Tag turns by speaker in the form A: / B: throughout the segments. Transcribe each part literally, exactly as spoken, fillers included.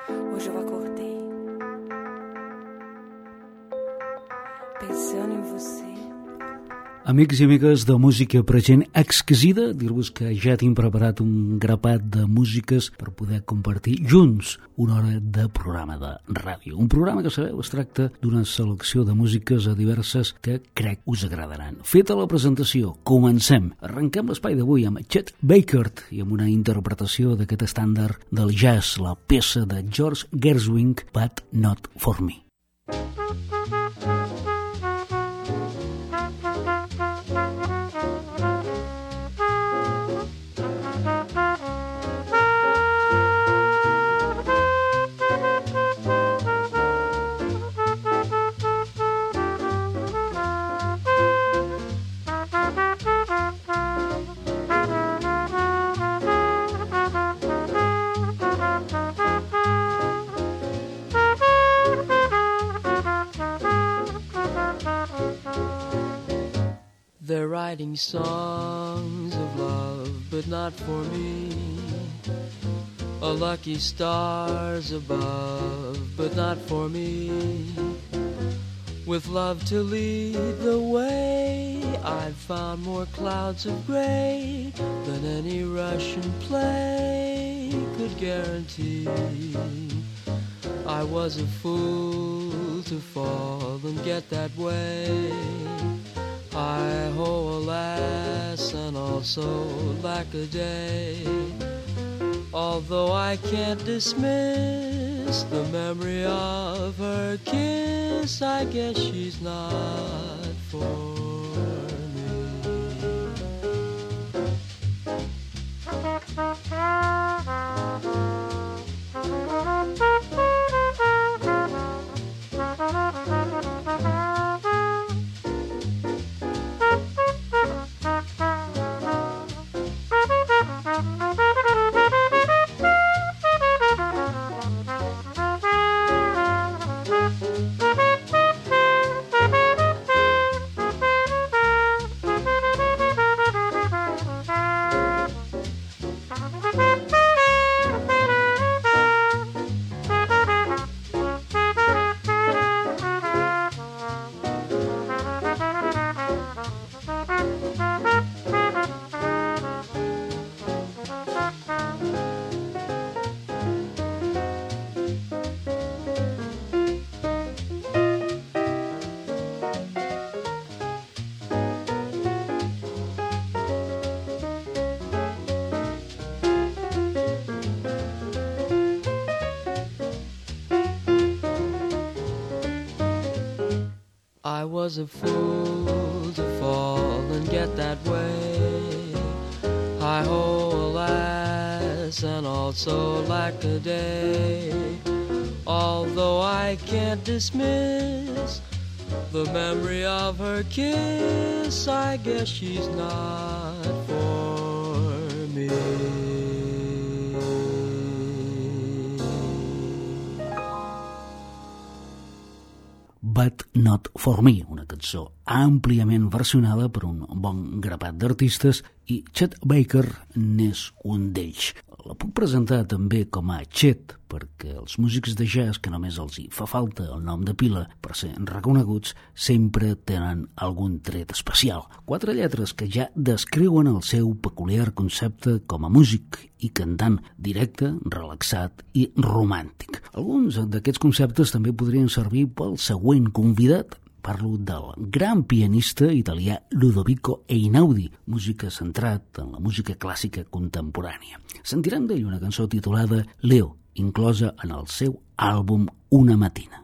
A: Hoje eu acordei pensando em você.
B: Amics i amigues de Música per Gent Exquisida, dir-vos que ja tinc preparat un grapat de músiques per poder compartir junts una hora de programa de ràdio. Un programa que, sabeu, es tracta d'una selecció de músiques a diverses que crec us agradaran. Feta la presentació, comencem. Arrenquem l'espai d'avui amb Chet Baker i amb una interpretació d'aquest estàndard del jazz, la peça de George Gershwin, But Not For Me.
C: They're writing songs of love, but not for me. A lucky stars above, but not for me. With love to lead the way, I've found more clouds of gray than any Russian play could guarantee. I was a fool to fall and get that way. Hi-ho, alas, and also lack a day. Although I can't dismiss the memory of her kiss, I guess she's not for I was a fool to fall and get that way. Hi-ho, alas, and also lack a day. Although I can't dismiss the memory of her kiss, I guess she's not for me.
B: But Not For Me, una cançó àmpliament versionada per un bon grapat d'artistes i Chet Baker n'és un d'ells. La puc presentar també com a Chet perquè els músics de jazz, que només els hi fa falta el nom de pila per ser reconeguts, sempre tenen algun tret especial. Quatre lletres que ja descriuen el seu peculiar concepte com a músic i cantant directe, relaxat i romàntic. Alguns d'aquests conceptes també podrien servir pel següent convidat. Parlo del gran pianista italià Ludovico Einaudi, música centrat en la música clàssica contemporània. Sentirem d'ell una cançó titulada Leo, inclosa en el seu àlbum Una matina.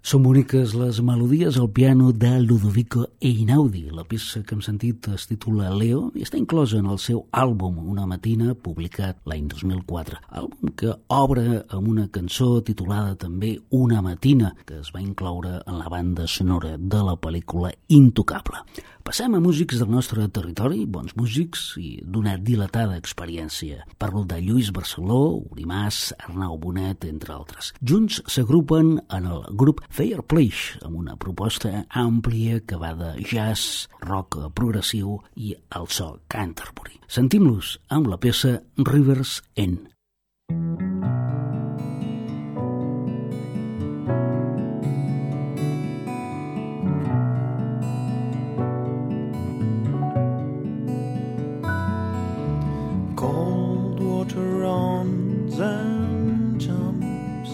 B: Són boniques les melodies al piano de Ludovico Einaudi. La peça que hem sentit es titula Leo i està inclosa en el seu àlbum Una matina, publicat l'any dos mil quatre. Àlbum que obre amb una cançó titulada també Una matina, que es va incloure en la banda sonora de la pel·lícula Intocable. Passem a músics del nostre territori, bons músics i d'una dilatada experiència. Parlo de Lluís Barceló, Uri Mas, Arnau Bonet, entre altres. Junts s'agrupen en el grup Fireplace, amb una proposta àmplia que va de jazz, rock progressiu i el so Canterbury. Sentim-los amb la peça Rivers End.
A: Cold water runs and jumps.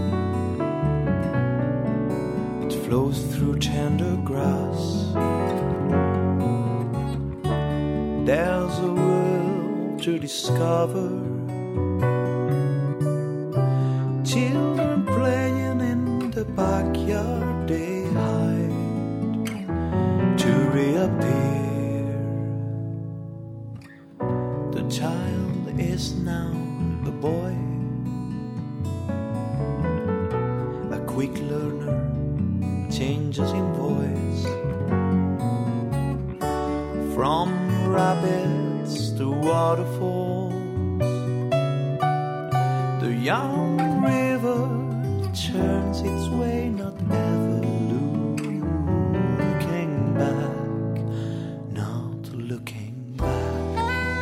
A: It flows through tender grass. There's a world to discover. Children playing in the backyard, they hide to reappear. The child is now a boy, a quick learner, changes in voice. From rapids to waterfalls, the young river turns its way, not ever looking back, not looking back.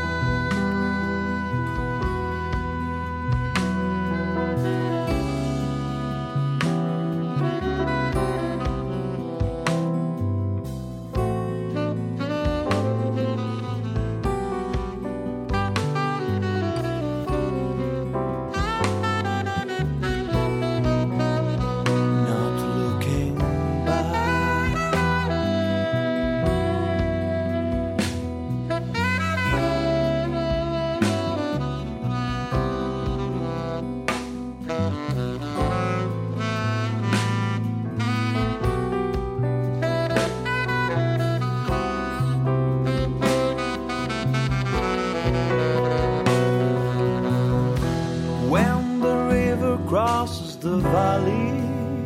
A: Crosses the valley,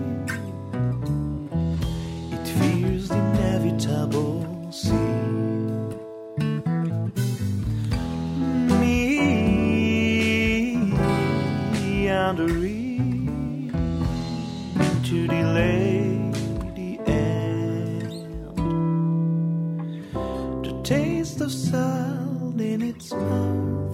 A: it fears the inevitable sea. Meandering to delay the end, the taste of salt in its mouth,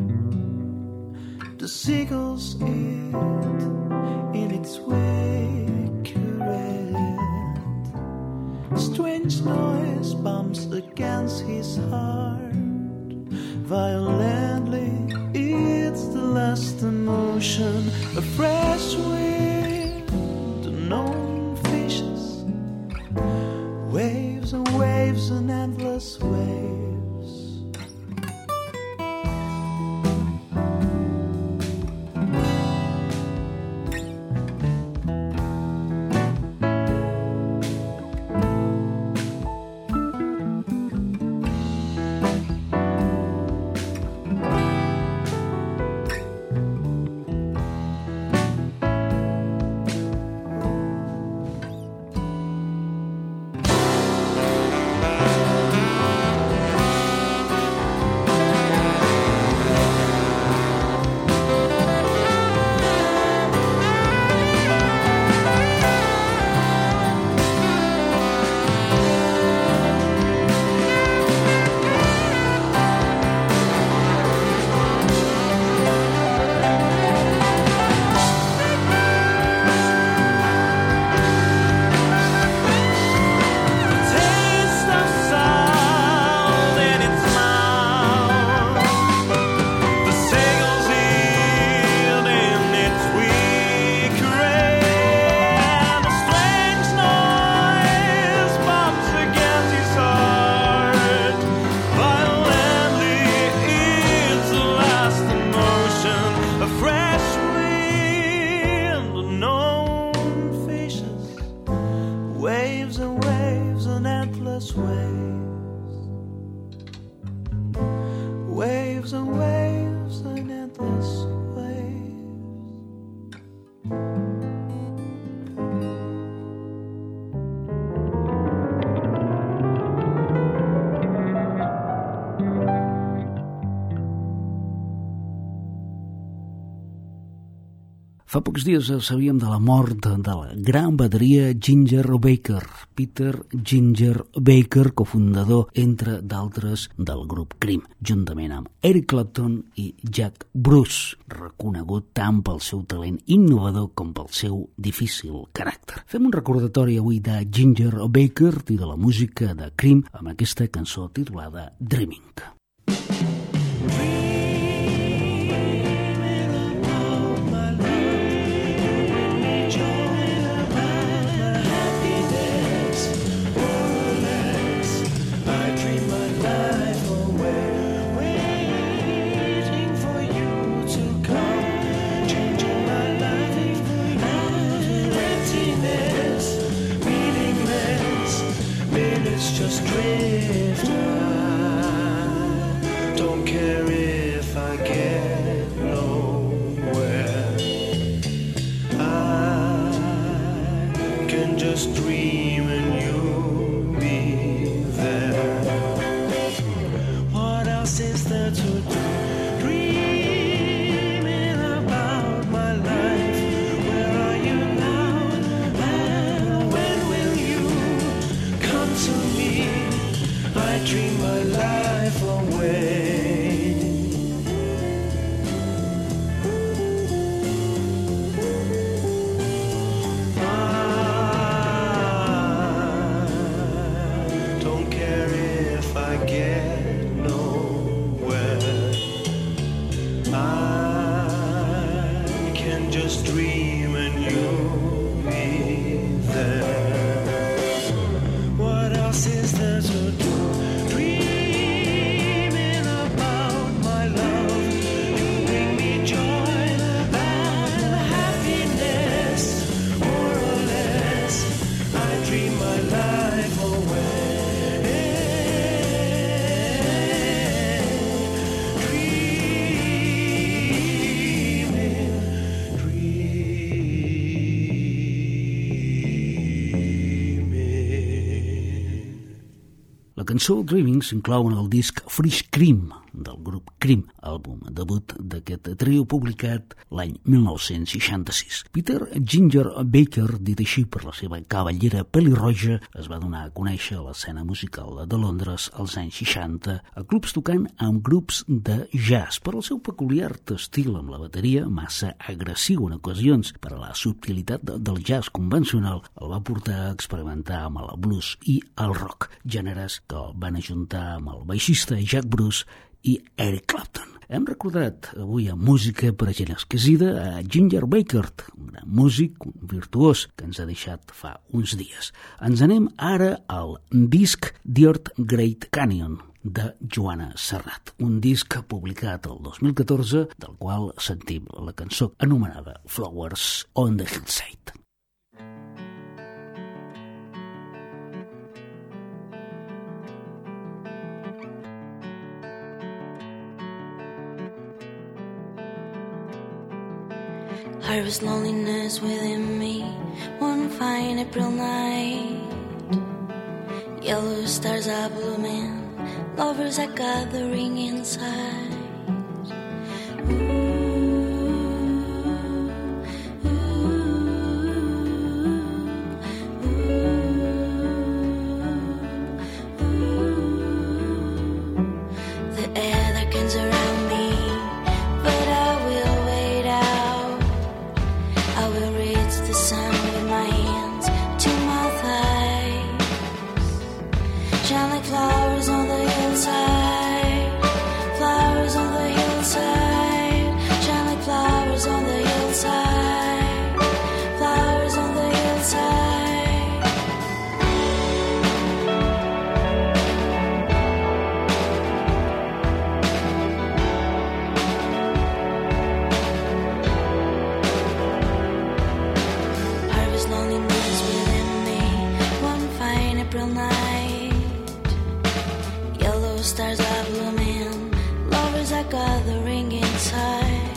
A: the seagulls eat in its wake current. Strange noise bumps against his heart violently. It's the last emotion, a fresh wind, unknown fishes, waves and waves and endless waves. waves, waves and waves and endless waves.
B: Fa pocs dies sabíem de la mort de la gran bateria Ginger Baker, Peter Ginger Baker, cofundador, entre d'altres, del grup Cream, juntament amb Eric Clapton i Jack Bruce, reconegut tant pel seu talent innovador com pel seu difícil caràcter. Fem un recordatori avui de Ginger Baker i de la música de Cream amb aquesta cançó titulada Dreaming.
A: Just drift I don't care if I get nowhere. I can just dream and you'll be there. What else is there to do? Dreaming about my life. Where are you now? And when will you come to me? I dream my life away. I don't care if I get nowhere. I can just dream and you'll be there. What else is there to do?
B: La cançó Dreaming s'inclou en el disc Fresh Cream del grup Cream, àlbum debut d'aquest trio publicat l'any mil nou-cents seixanta-sis. Peter Ginger Baker, dit així per la seva cavallera pelirroja, es va donar a conèixer a l'escena musical de Londres als anys seixanta, a clubs tocant amb grups de jazz, per al seu peculiar estil amb la bateria, massa agressiu en ocasions per a la subtilitat del jazz convencional, el va portar a experimentar amb el blues i el rock, gèneres que van ajuntar amb el baixista Jack Bruce i Eric Clapton. Hem recordat avui amb música per a gent esquisida a Ginger Baker, un gran músic, un virtuós que ens ha deixat fa uns dies. Ens anem ara al disc The Earth Great Canyon de Joana Serrat, un disc publicat el dos mil catorze, del qual sentim la cançó anomenada Flowers on the Hillside.
D: There was loneliness within me one fine April night. Yellow stars are blooming, lovers are gathering inside. Ooh.
E: Flowers on the hillside, flowers on the hillside.
D: stars are blooming, lovers are gathering inside.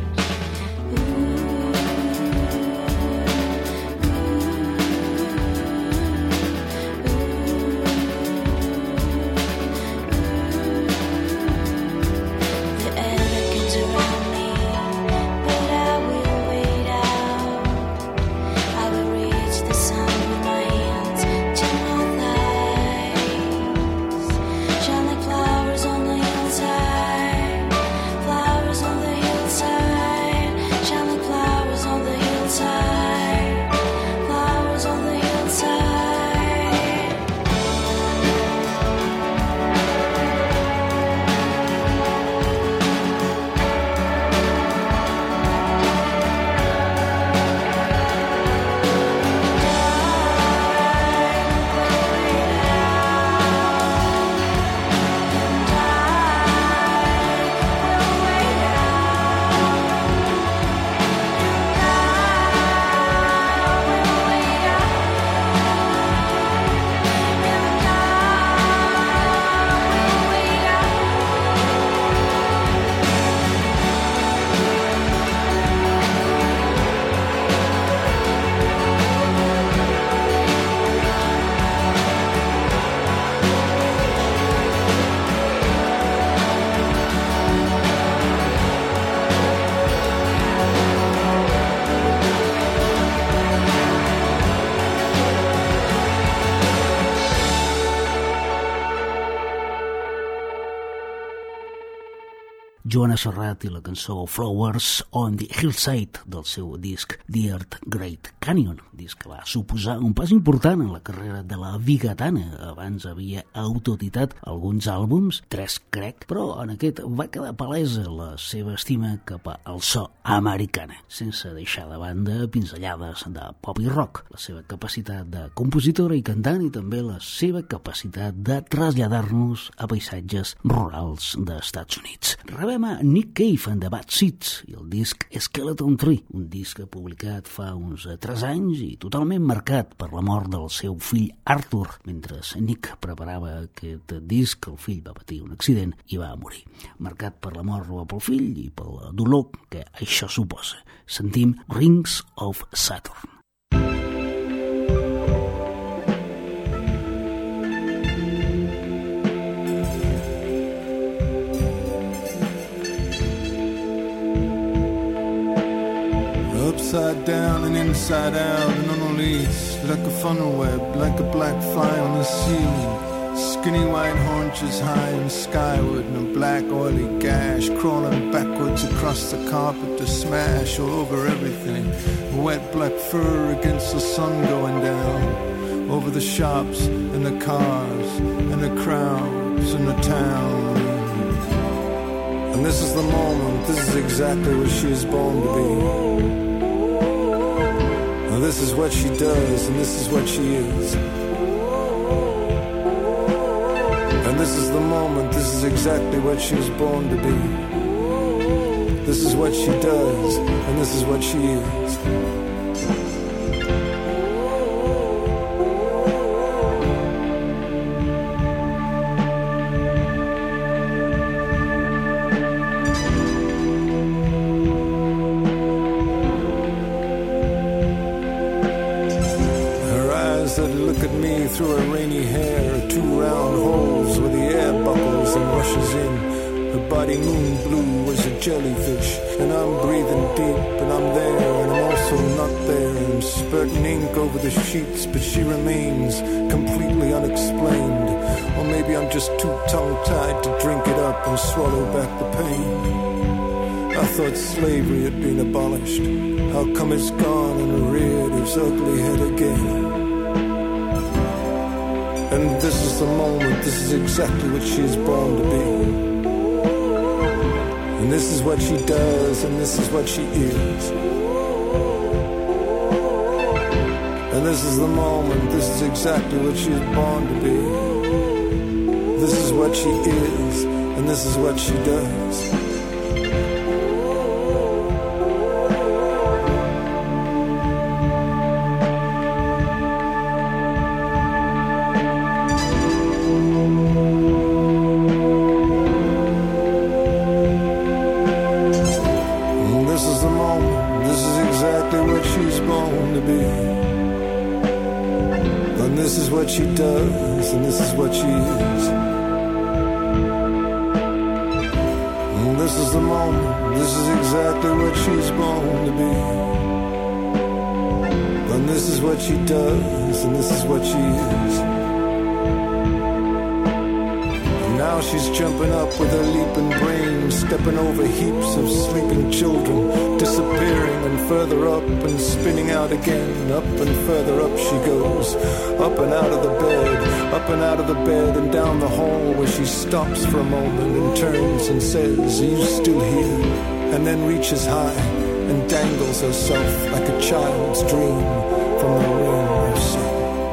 B: Joana Serrat i la cançó Flowers on the Hillside del seu disc The Earth Great Canyon, disc que va suposar un pas important en la carrera de la vigatana. Abans havia autoeditat alguns àlbums, tres crec, però en aquest va quedar palesa la seva estima cap al so americana, sense deixar de banda pinzellades de pop i rock, la seva capacitat de compositora i cantant i també la seva capacitat de traslladar-nos a paisatges rurals dels Estats Units. Rebem a Nick Cave and the Bad Seeds i el disc Skeleton Tree, un disc publicat fa uns tres anys i totalment marcat per la mort del seu fill Arthur. Mentre Nick preparava aquest disc, el fill va patir un accident i va morir. Marcat per la mort pel fill i pel dolor que això suposa. Sentim Rings of Saturn.
E: Upside down and inside out and unreleased, like a funnel web, like a black fly on the ceiling. Skinny white haunches high and skyward, and a black oily gash crawling backwards across the carpet to smash all over everything. A wet black fur against the sun going down, over the shops and the cars and the crowds and the town. And this is the moment, this is exactly what she is born to be. And this is what she does, and this is what she is. And this is the moment, this is exactly what she was born to be. This is what she does, and this is what she is. Through her rainy hair, two round holes where the air buckles and rushes in. Her body moon blue as a jellyfish, and I'm breathing deep, and I'm there, and I'm also not there. I'm spurting ink over the sheets, but she remains completely unexplained. Or maybe I'm just too tongue-tied to drink it up and swallow back the pain. I thought slavery had been abolished. How come it's gone and reared its ugly head again? And this is the moment, this is exactly what she is born to be. And this is what she does, and this is what she is. And this is the moment, this is exactly what she is born to be. This is what she is, and this is what she does. this is what she does, and this is what she is. And this is the moment, this is exactly what she's born to be. And this is what she does, and this is what she is. Now she's jumping up with her leaping brain, stepping over heaps of sleeping children, disappearing and further up and spinning out again. Up and further up she goes, up and out of the bed, up and out of the bed and down the hall, where she stops for a moment and turns and says, "Are you still here?" And then reaches high and dangles herself like a child's dream from the ring of sin.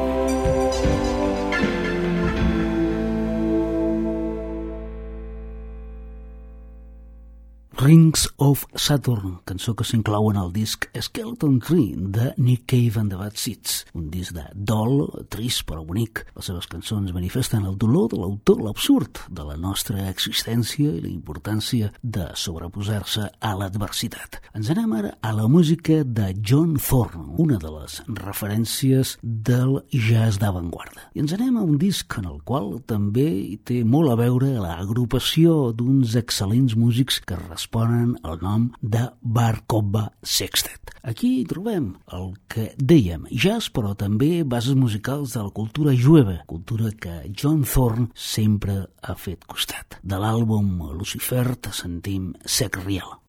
B: Rings of Saturn, cançó que s'inclou en el disc Skeleton Tree de Nick Cave and the Bad Seeds, un disc de dol, trist però bonic. Les seves cançons manifesten el dolor de l'autor, l'absurd de la nostra existència i la importància de sobreposar-se a l'adversitat. Ens anem ara a la música de John Thorne, una de les referències del jazz d'avantguarda. I ens anem a un disc en el qual també hi té molt a veure l'agrupació d'uns excel·lents músics que responen al nom de Bar Comba Sextet. Aquí trobem el que dèiem, jazz, però també bases musicals de la cultura jueva, cultura que John Thorne sempre ha fet costat. De l'àlbum Lucifer te sentim Sec Riel.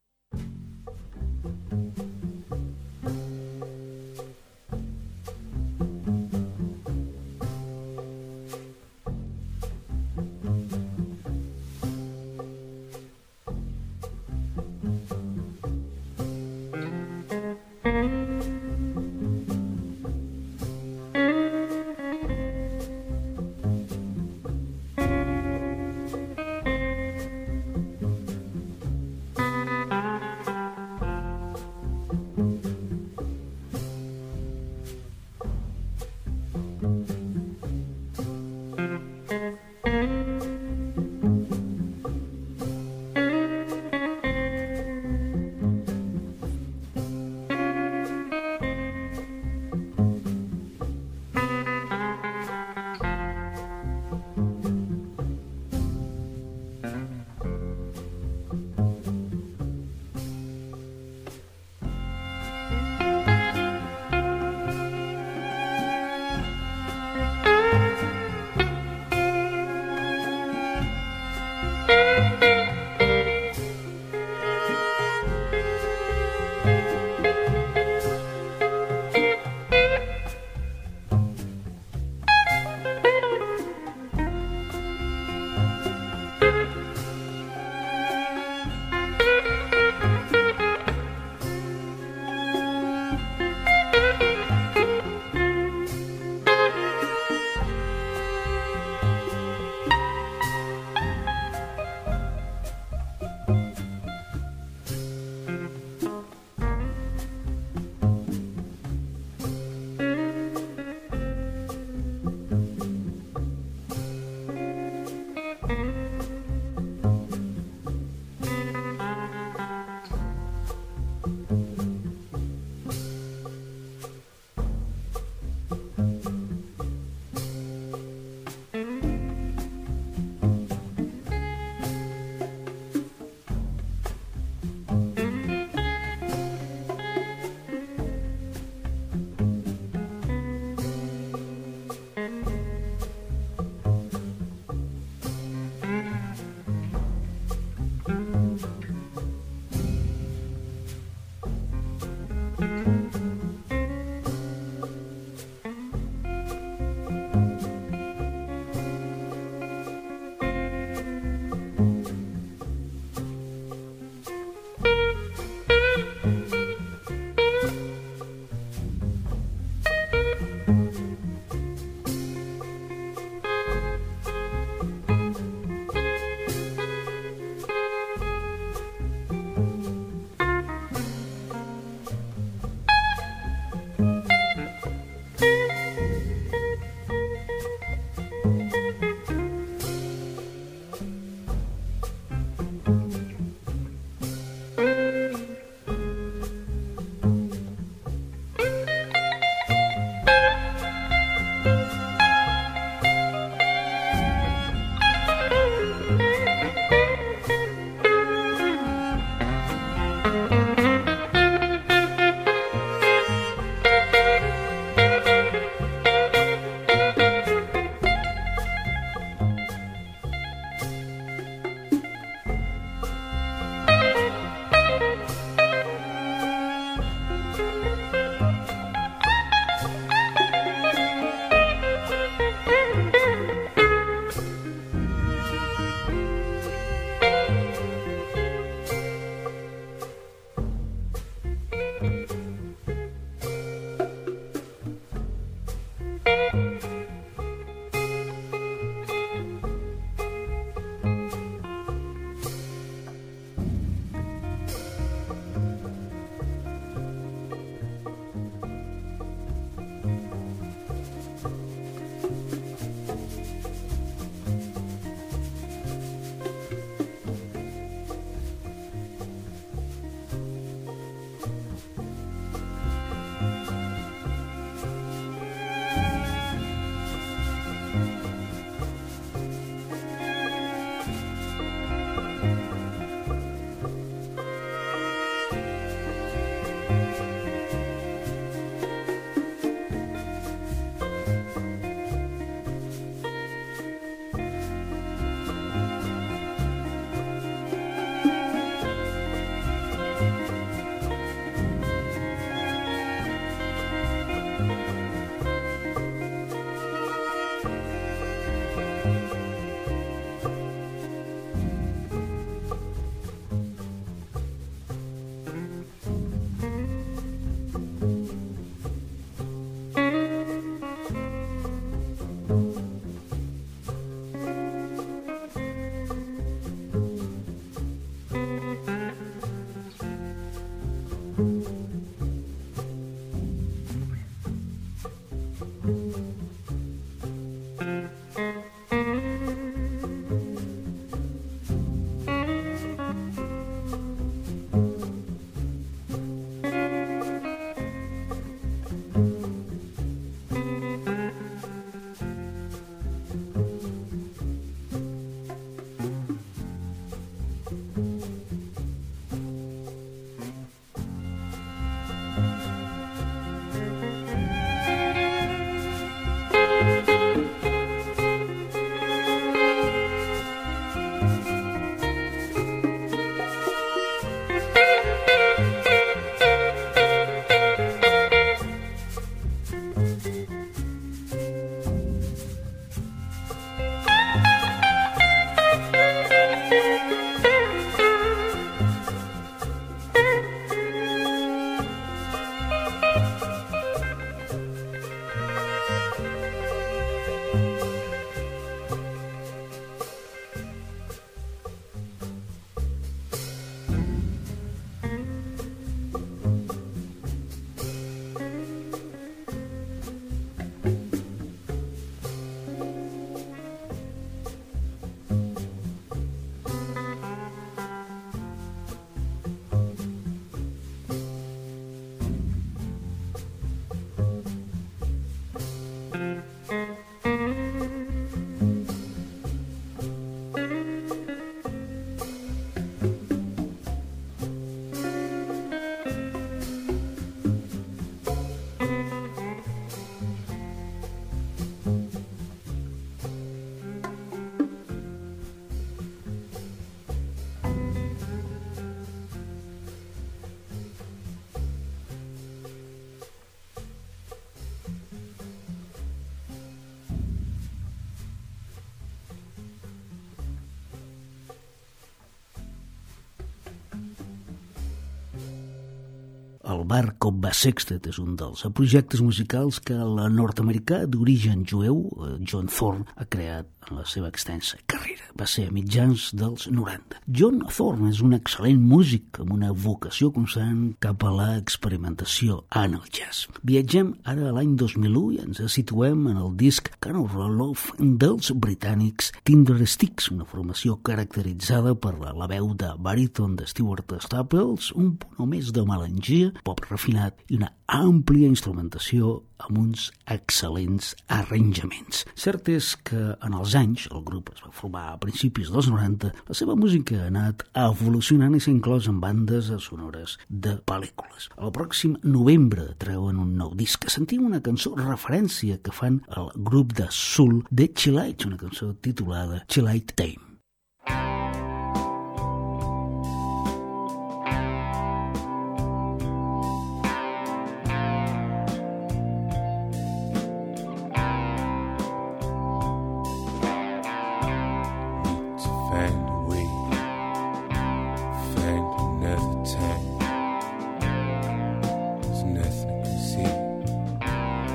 B: El bar Cobba Sextet és un dels projectes musicals que el nord-americà d'origen jueu, John Thorne, ha creat en la seva extensa carrera. Va ser a mitjans dels noranta. John Thorne és un excel·lent músic amb una vocació constant cap a l'experimentació en el jazz. Viatgem ara a l'any dos mil u i ens situem en el disc Kind of Love dels britànics Tinder Sticks, una formació caracteritzada per la veu de baríton de Stuart Staples, un punt o més de melangia, pop refinat i una àmplia instrumentació amb uns excel·lents arranjaments. Cert és que en els anys, el grup es va formar a principis dels noranta, la seva música ha anat evolucionant i s'ha inclòs en bandes sonores de pel·lícules. El pròxim novembre treuen un nou disc. Sentim una cançó referència que fan el grup de soul de Cheelite, una cançó titulada Cheelite Time.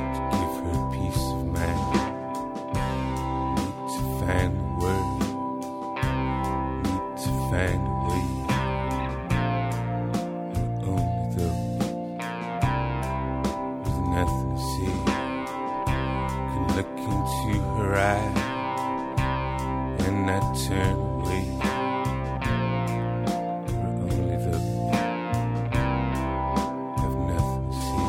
E: Find the word turn away. For only those have nothing to see.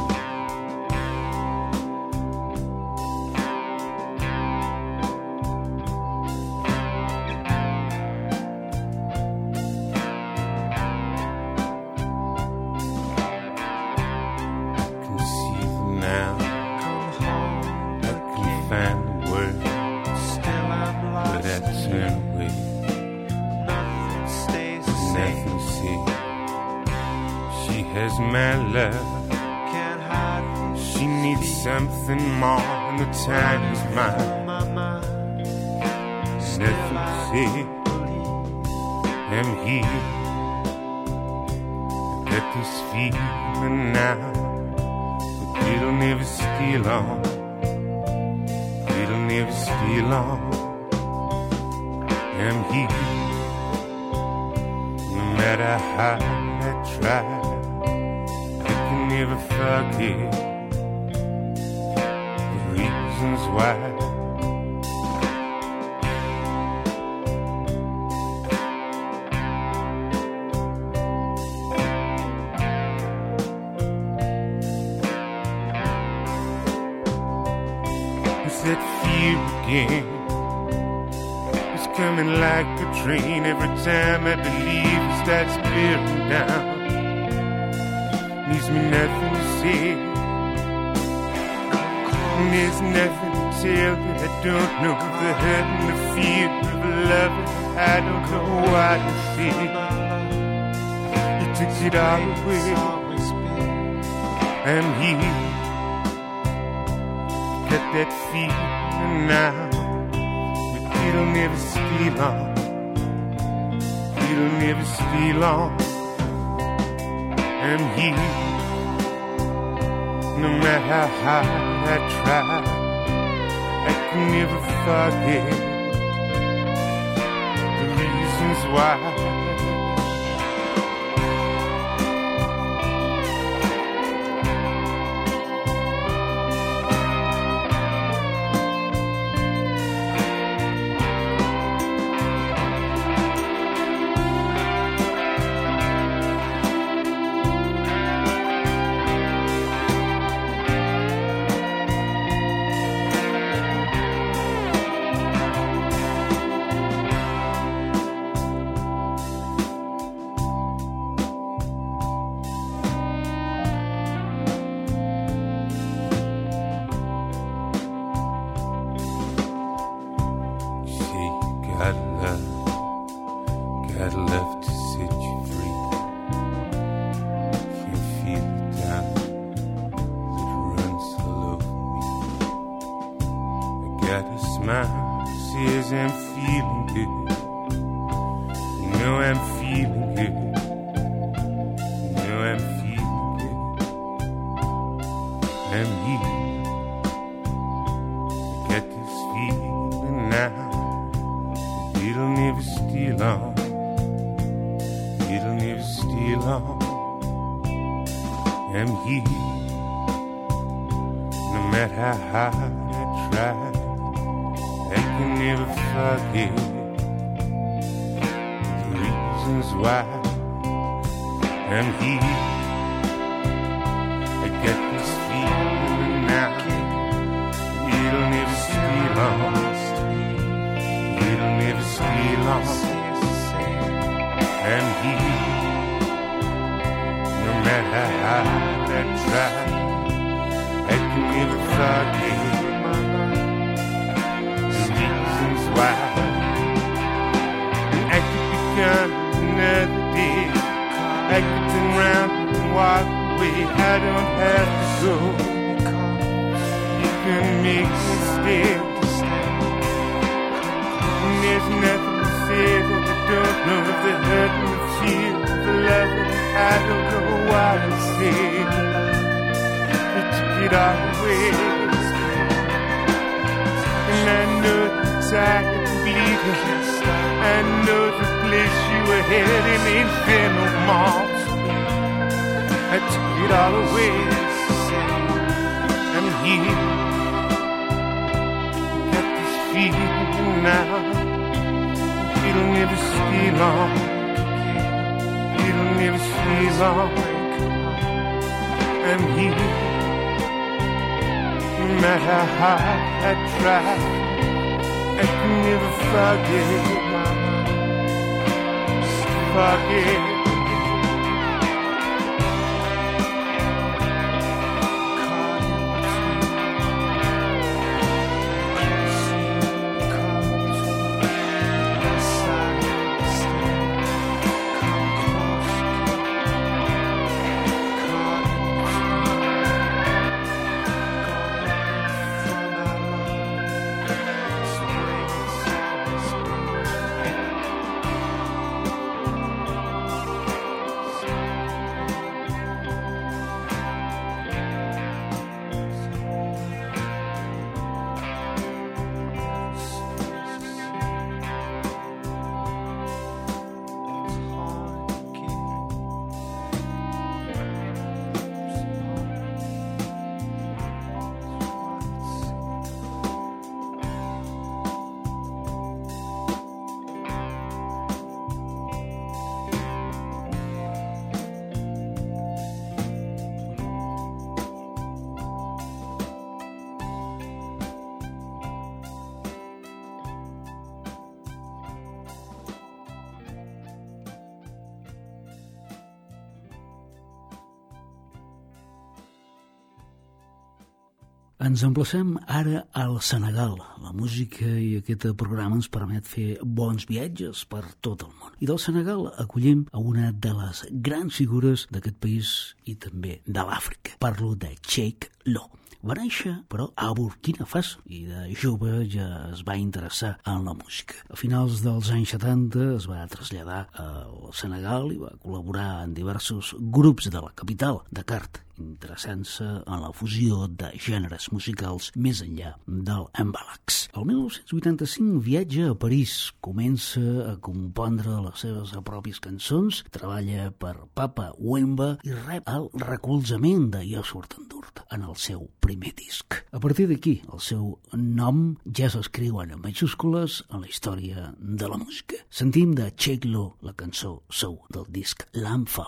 E: My love, she needs something more, and the time is mine. Nothing to say, I'm here. Got this feeling now, but it'll never stay long. It'll never stay long. I'm here, no matter how I try. Never forget the reasons why. It's that fear again. It's coming like a train every time I believe it starts bearing down. Leaves me nothing to say, and there's nothing to tell that I don't know. The hurt and the fear of love, I don't know what to say. You took it all away. I'm here, got that feeling now, but it'll never stay long. It'll never stay long. I'm here, no matter how I try, I can never forget the reasons why. It'll never stay long. It'll never stay long. I'm here. No matter how I try, I can never forget. Forget.
B: Ens emplacem ara al Senegal. La música i aquest programa ens permet fer bons viatges per tot el món. I del Senegal acollim a una de les grans figures d'aquest país i també de l'Àfrica. Parlo de Cheikh Lo. Va néixer, però, a Burkina Faso i de jove ja es va interessar en la música. A finals dels anys setanta es va traslladar al Senegal i va col·laborar en diversos grups de la capital, Dakar, interessant-se en la fusió de gèneres musicals més enllà del mbalax. El mil nou-cents vuitanta-cinc viatja a París, comença a compondre les seves pròpies cançons, treballa per Papa Wemba i rep el recolzament de Youssou N'Dour en el seu primer disc. A partir d'aquí, el seu nom ja s'escriu en majúscules en la història de la música. Sentim de Cheikh Lo la cançó Sou del disc L'Enfant.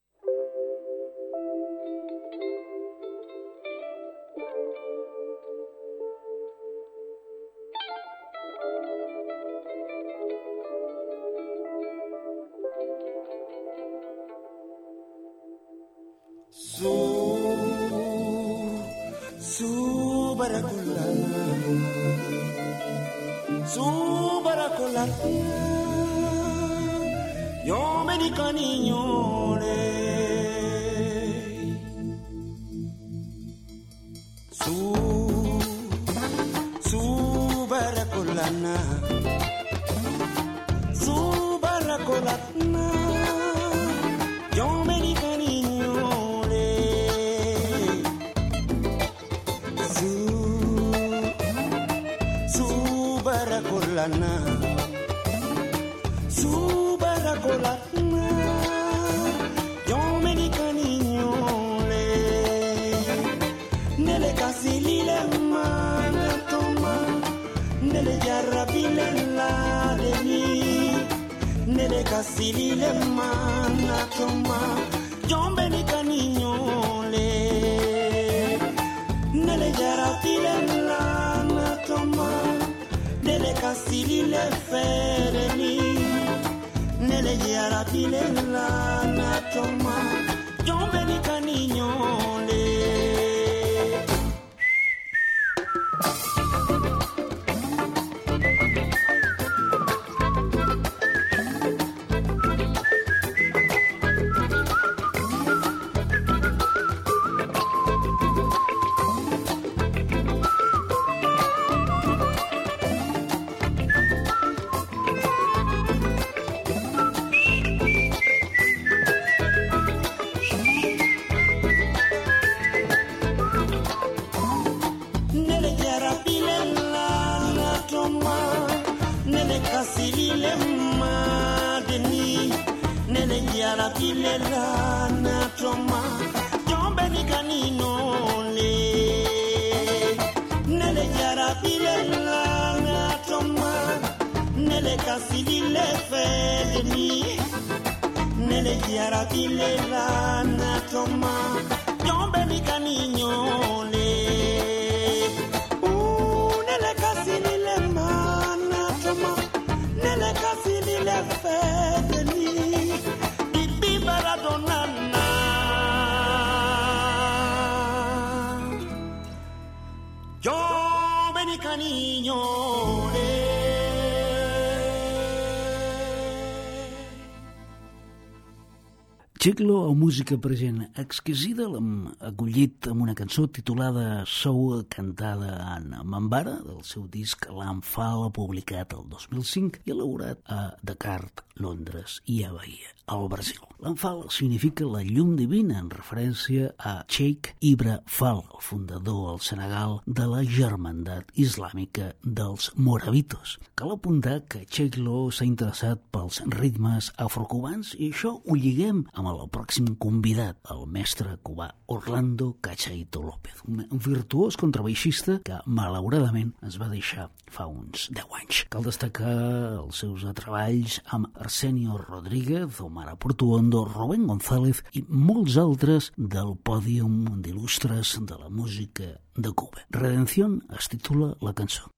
A: Su, su barakulana, su barakulana, yo me di caniñole. Su, su barakulana, su barakulana, yo me di caniñole. Barakolana, su barakolana, yo me di caniñole, nele casilile mana toma, nele jarrabile la de mi, nele casilile mana toma, yo me di caniñole, nele jarrabile la toma. Nele casili le fereni, nele yarabile la natoma, yo me di caniñole. Nele
F: nele kasilile fedni nele yaratile la natoma yombe ni kaninyole uh nele kasilile manatoma nele kasilile fedni bibi baradonana yombe ni kaninyole.
B: Chiclo, o música present exquisida, l'hem acollit amb una cançó titulada Sou, cantada en Mambara, del seu disc L'Anfal, publicat el dos mil cinc i elaborat a Dakar, Londres i a Bahia, al Brasil. L'Anfal significa la llum divina, en referència a Cheikh Ibra Fall, el fundador al Senegal de la Germandat Islàmica dels Moravitos. Cal apuntar que Chiclo s'ha interessat pels ritmes afrocubans i això ho lliguem amb el pròxim convidat, el mestre cubà Orlando Cachaito López, un virtuós contrabaixista que malauradament ens va deixar fa uns deu anys. Cal destacar els seus treballs amb Arsenio Rodríguez, Omar Portuondo, Rubén González i molts altres del pòdium d'il·lustres de la música de Cuba. Redención es titula la cançó.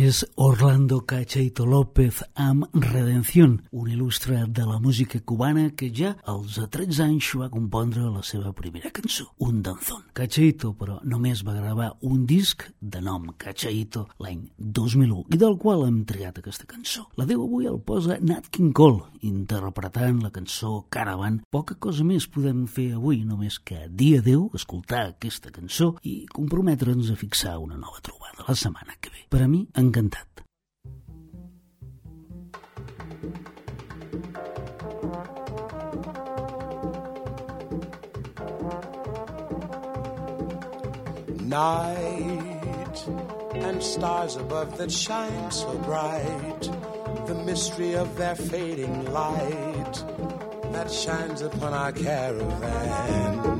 B: És Orlando Cacheito López amb Redención, un il·lustre de la música cubana que ja als tretze anys va compondre la seva primera cançó, un danzón. Cacheito, però, només va gravar un disc de nom Cacheito l'any dos mil u i del qual hem triat aquesta cançó. La Déu avui el posa Nat King Cole, interpretant la cançó Caravan. Poca cosa més podem fer avui, només que dir adéu, escoltar aquesta cançó i comprometre'ns a fixar una nova trobada la setmana que ve. Per a mi, encantat.
F: Night and stars above that shine so bright, the mystery of their fading light that shines upon our caravan.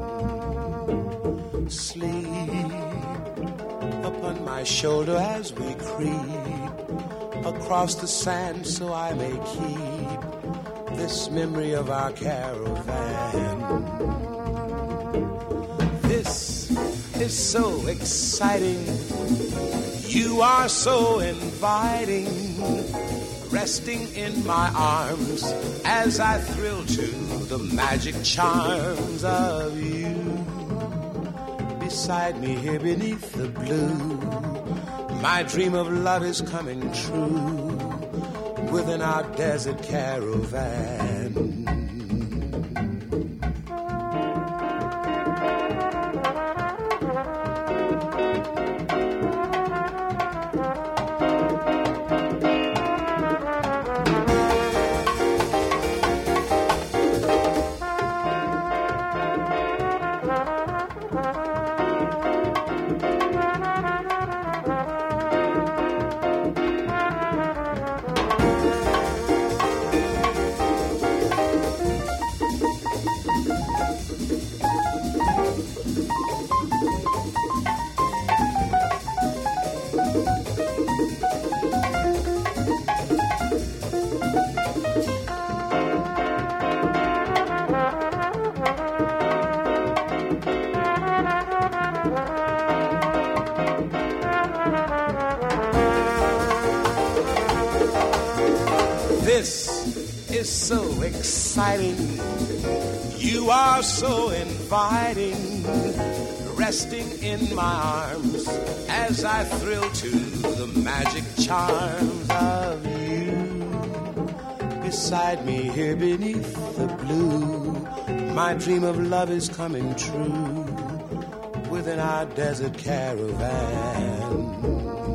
F: Sleep upon my shoulder as we creep across the sand, so I may keep this memory of our caravan. This is so exciting, you are so inviting, resting in my arms as I thrill to the magic charms of you. Beside me here beneath the blue, my dream of love is coming true within our desert caravan. This is so exciting, you are so inviting, resting in my arms as I thrill to the magic charms of you. Beside me here beneath the blue, my dream of love is coming true within our desert caravan.